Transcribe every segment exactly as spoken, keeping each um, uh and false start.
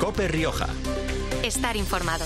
COPE Rioja. Estar informado.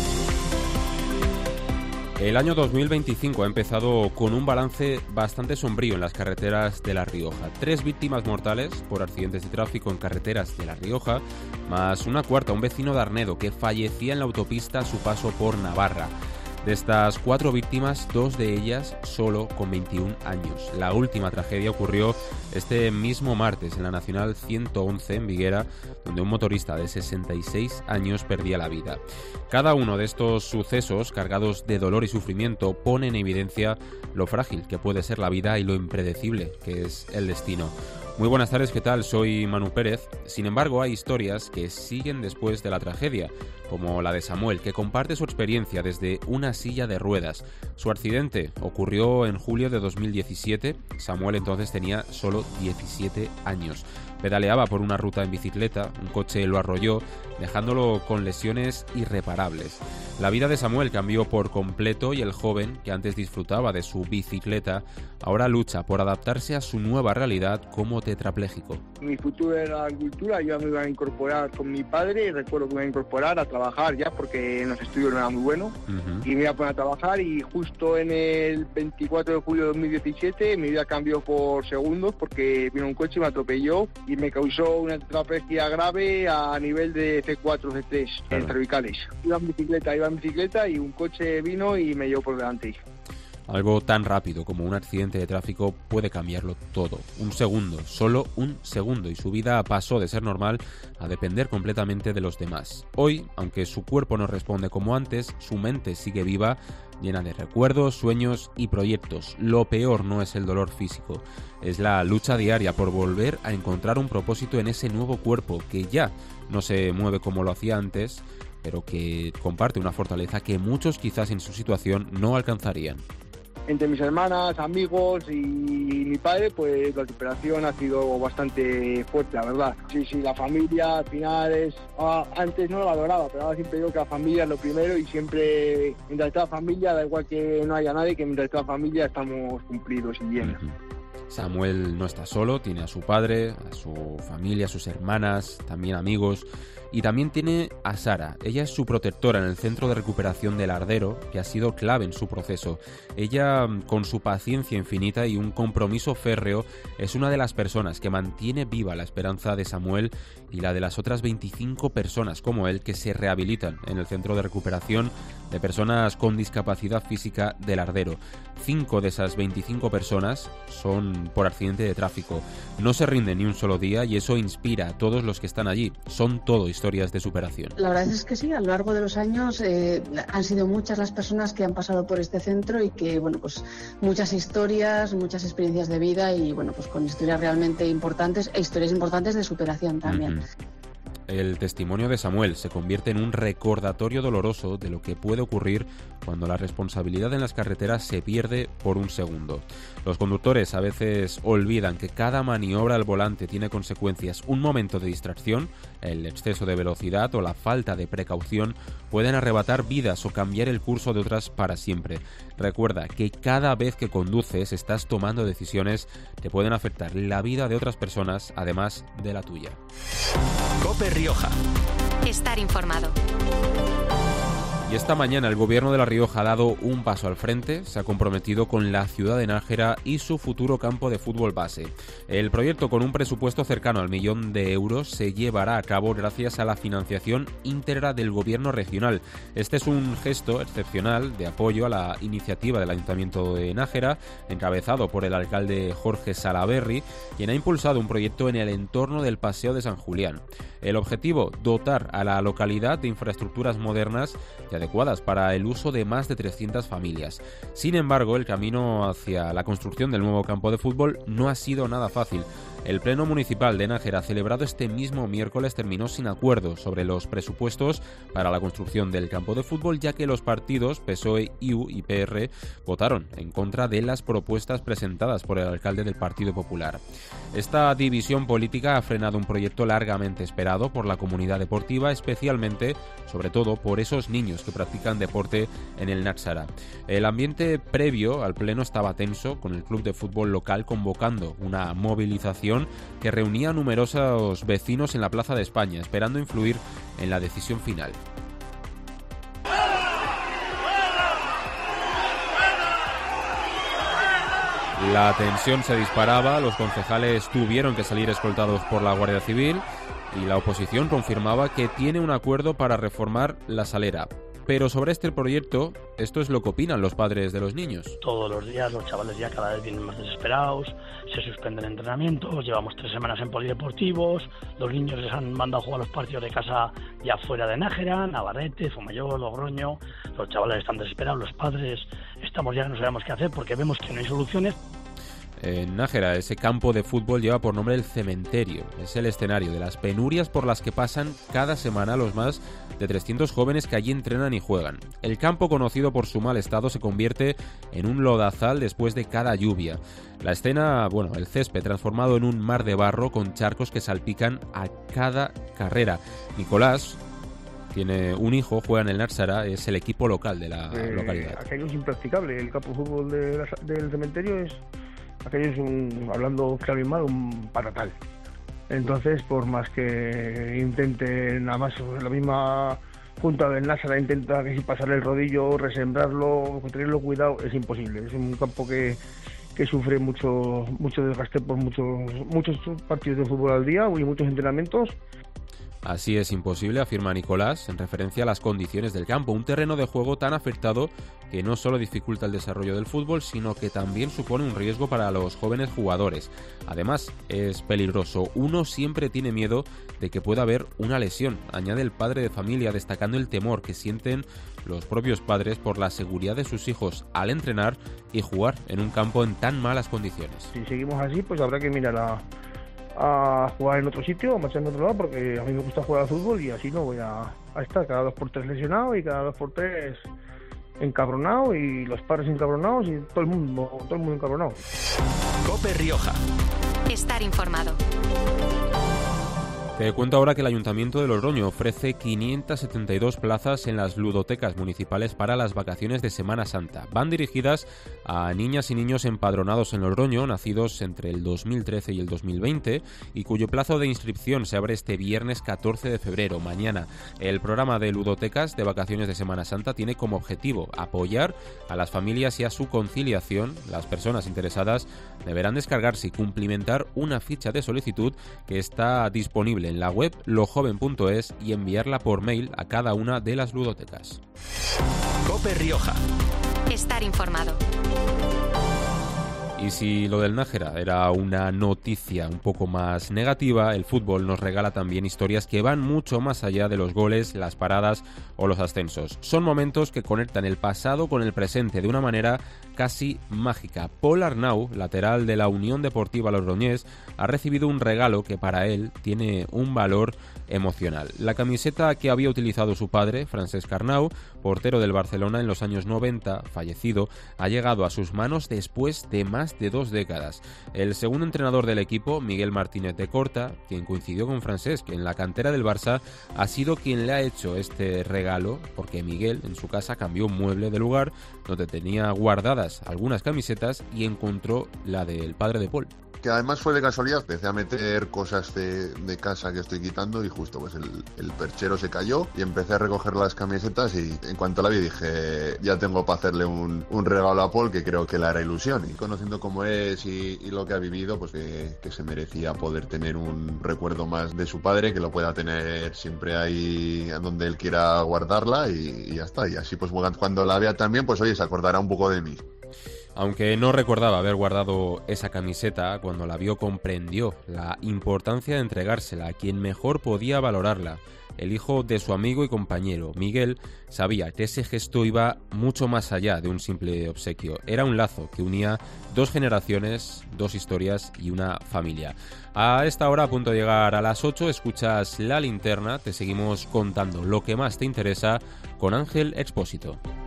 El año dos mil veinticinco ha empezado con un balance bastante sombrío en las carreteras de La Rioja. Tres víctimas mortales por accidentes de tráfico en carreteras de La Rioja, más una cuarta, un vecino de Arnedo que fallecía en la autopista a su paso por Navarra. De estas cuatro víctimas, dos de ellas solo con veintiún años. La última tragedia ocurrió este mismo martes en la Nacional ciento once en Viguera, donde un motorista de sesenta y seis años perdía la vida. Cada uno de estos sucesos, cargados de dolor y sufrimiento, pone en evidencia lo frágil que puede ser la vida y lo impredecible que es el destino. Muy buenas tardes, ¿qué tal? Soy Manu Pérez. Sin embargo, hay historias que siguen después de la tragedia, como la de Samuel, que comparte su experiencia desde una silla de ruedas. Su accidente ocurrió en julio de dos mil diecisiete. Samuel entonces tenía solo diecisiete años. Pedaleaba por una ruta en bicicleta, un coche lo arrolló, dejándolo con lesiones irreparables. La vida de Samuel cambió por completo y el joven, que antes disfrutaba de su bicicleta, ahora lucha por adaptarse a su nueva realidad como tetrapléjico. Mi futuro era la agricultura, yo me iba a incorporar con mi padre, recuerdo que me iba a incorporar a trabajar ya porque en los estudios no era muy bueno, uh-huh. y me iba a poner a trabajar y justo en el veinticuatro de julio de dos mil diecisiete mi vida cambió por segundos porque vino un coche y me atropelló y me causó una tetraplegia grave a nivel de C cuatro, C tres, claro. En cervicales. Iba en bicicleta, iba en bicicleta y un coche vino y me llevó por delante. Algo tan rápido como un accidente de tráfico puede cambiarlo todo. Un segundo, solo un segundo, y su vida pasó de ser normal a depender completamente de los demás. Hoy, aunque su cuerpo no responde como antes, su mente sigue viva, llena de recuerdos, sueños y proyectos. Lo peor no es el dolor físico, es la lucha diaria por volver a encontrar un propósito en ese nuevo cuerpo que ya no se mueve como lo hacía antes, pero que comparte una fortaleza que muchos quizás en su situación no alcanzarían. Entre mis hermanas, amigos y mi padre, pues la recuperación ha sido bastante fuerte, la verdad. Sí, sí, la familia al final es... Ah, antes no lo valoraba, pero ahora siempre digo que la familia es lo primero y siempre, mientras está la familia, da igual que no haya nadie, que mientras está la familia estamos cumplidos y bien. Uh-huh. Samuel no está solo, tiene a su padre, a su familia, a sus hermanas, también amigos, y también tiene a Sara. Ella es su protectora en el centro de recuperación del Ardero, que ha sido clave en su proceso. Ella, con su paciencia infinita y un compromiso férreo, es una de las personas que mantiene viva la esperanza de Samuel y la de las otras veinticinco personas como él que se rehabilitan en el centro de recuperación de personas con discapacidad física del Ardero. Cinco de esas veinticinco personas son por accidente de tráfico. No se rinden ni un solo día y eso inspira a todos los que están allí. Son todo historias de superación. La verdad es que sí, a lo largo de los años eh, han sido muchas las personas que han pasado por este centro y que, bueno, pues muchas historias, muchas experiencias de vida y, bueno, pues con historias realmente importantes e historias importantes de superación también. Uh-huh. El testimonio de Samuel se convierte en un recordatorio doloroso de lo que puede ocurrir cuando la responsabilidad en las carreteras se pierde por un segundo. Los conductores a veces olvidan que cada maniobra al volante tiene consecuencias. Un momento de distracción, el exceso de velocidad o la falta de precaución pueden arrebatar vidas o cambiar el curso de otras para siempre. Recuerda que cada vez que conduces estás tomando decisiones que pueden afectar la vida de otras personas, además de la tuya. COPE Rioja. Estar informado. Y esta mañana el gobierno de La Rioja ha dado un paso al frente, se ha comprometido con la ciudad de Nájera y su futuro campo de fútbol base. El proyecto, con un presupuesto cercano al millón de euros, se llevará a cabo gracias a la financiación íntegra del gobierno regional. Este es un gesto excepcional de apoyo a la iniciativa del Ayuntamiento de Nájera, encabezado por el alcalde Jorge Salaberry, quien ha impulsado un proyecto en el entorno del Paseo de San Julián. El objetivo, dotar a la localidad de infraestructuras modernas y adecuadas para el uso de más de trescientas familias. Sin embargo, el camino hacia la construcción del nuevo campo de fútbol no ha sido nada fácil. El Pleno Municipal de Nájera, celebrado este mismo miércoles, terminó sin acuerdo sobre los presupuestos para la construcción del campo de fútbol, ya que los partidos P S O E, I U y P R votaron en contra de las propuestas presentadas por el alcalde del Partido Popular. Esta división política ha frenado un proyecto largamente esperado por la comunidad deportiva, especialmente, sobre todo, por esos niños que practican deporte en el Náxara. El ambiente previo al pleno estaba tenso, con el club de fútbol local convocando una movilización que reunía a numerosos vecinos en la Plaza de España, esperando influir en la decisión final. La tensión se disparaba, los concejales tuvieron que salir escoltados por la Guardia Civil y la oposición confirmaba que tiene un acuerdo para reformar la Salera. Pero sobre este proyecto, esto es lo que opinan los padres de los niños. Todos los días los chavales ya cada vez vienen más desesperados, se suspenden entrenamientos, llevamos tres semanas en polideportivos, los niños les han mandado a jugar los partidos de casa ya fuera de Nájera, Navarrete, Fuenmayor, Logroño, los chavales están desesperados, los padres estamos ya que no sabemos qué hacer porque vemos que no hay soluciones. En Nájera, ese campo de fútbol lleva por nombre el Cementerio. Es el escenario de las penurias por las que pasan cada semana los más de trescientos jóvenes que allí entrenan y juegan. El campo, conocido por su mal estado, se convierte en un lodazal después de cada lluvia. La escena, bueno, el césped transformado en un mar de barro con charcos que salpican a cada carrera. Nicolás tiene un hijo, juega en el Náxara, es el equipo local de la eh, localidad. Aquello es impracticable. El campo de fútbol de la, del Cementerio es... Aquello es, un, hablando claro y mal, un patatal. Entonces, por más que intenten, nada más la misma junta del Náxara intenta que si pasarle el rodillo, resembrarlo, tenerlo cuidado, es imposible. Es un campo que, que sufre mucho mucho desgaste por muchos muchos partidos de fútbol al día y muchos entrenamientos. Así es imposible, afirma Nicolás, en referencia a las condiciones del campo, un terreno de juego tan afectado que no solo dificulta el desarrollo del fútbol, sino que también supone un riesgo para los jóvenes jugadores. Además, es peligroso. Uno siempre tiene miedo de que pueda haber una lesión, añade el padre de familia, destacando el temor que sienten los propios padres por la seguridad de sus hijos al entrenar y jugar en un campo en tan malas condiciones. Si seguimos así, pues habrá que mirar a... a jugar en otro sitio, a marchar en otro lado, porque a mí me gusta jugar al fútbol y así no voy a, a estar cada dos por tres lesionado y cada dos por tres encabronado y los padres encabronados y todo el mundo, todo el mundo encabronado. COPE Rioja. Estar informado. Te cuento ahora que el Ayuntamiento de Logroño ofrece quinientas setenta y dos plazas en las ludotecas municipales para las vacaciones de Semana Santa. Van dirigidas a niñas y niños empadronados en Logroño, nacidos entre el dos mil trece y el dos mil veinte, y cuyo plazo de inscripción se abre este viernes catorce de febrero, mañana. El programa de ludotecas de vacaciones de Semana Santa tiene como objetivo apoyar a las familias y a su conciliación. Las personas interesadas deberán descargarse y cumplimentar una ficha de solicitud que está disponible en la web lojoven punto es y enviarla por mail a cada una de las ludotecas. COPE Rioja. Estar informado. Y si lo del Nájera era una noticia un poco más negativa, el fútbol nos regala también historias que van mucho más allá de los goles, las paradas o los ascensos. Son momentos que conectan el pasado con el presente de una manera casi mágica. Paul Arnau, lateral de la Unión Deportiva Logroñés, ha recibido un regalo que para él tiene un valor emocional. La camiseta que había utilizado su padre, Francesc Arnau, portero del Barcelona en los años noventa, fallecido, ha llegado a sus manos después de más de dos décadas. El segundo entrenador del equipo, Miguel Martínez de Corta, quien coincidió con Francesc en la cantera del Barça, ha sido quien le ha hecho este regalo, porque Miguel en su casa cambió un mueble de lugar donde tenía guardadas algunas camisetas y encontró la del padre de Paul. Que además fue de casualidad, empecé a meter cosas de, de casa que estoy quitando y justo pues el, el perchero se cayó y empecé a recoger las camisetas y en cuanto la vi dije ya tengo para hacerle un, un regalo a Paul que creo que le hará ilusión y conociendo cómo es y, y lo que ha vivido pues que, que se merecía poder tener un recuerdo más de su padre, que lo pueda tener siempre ahí donde él quiera guardarla y, y ya está, y así pues cuando la vea también pues oye se acordará un poco de mí. Aunque no recordaba haber guardado esa camiseta, cuando la vio comprendió la importancia de entregársela a quien mejor podía valorarla. El hijo de su amigo y compañero, Miguel, sabía que ese gesto iba mucho más allá de un simple obsequio. Era un lazo que unía dos generaciones, dos historias y una familia. A esta hora, a punto de llegar a las ocho, escuchas La Linterna. Te seguimos contando lo que más te interesa con Ángel Expósito.